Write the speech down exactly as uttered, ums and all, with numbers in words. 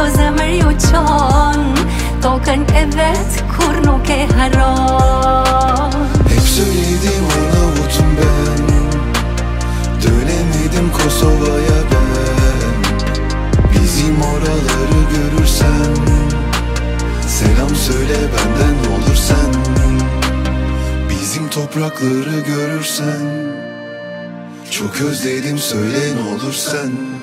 zemër ju qon, tokën e vetë kur nuk e haron. Hep söyledim Arnavut'um ben, dönemedim Kosova'ya ben. Bizim oraları görürsen selam söyle benden olur sen. Bizim toprakları görürsen çok özledim söyle ne olur sen.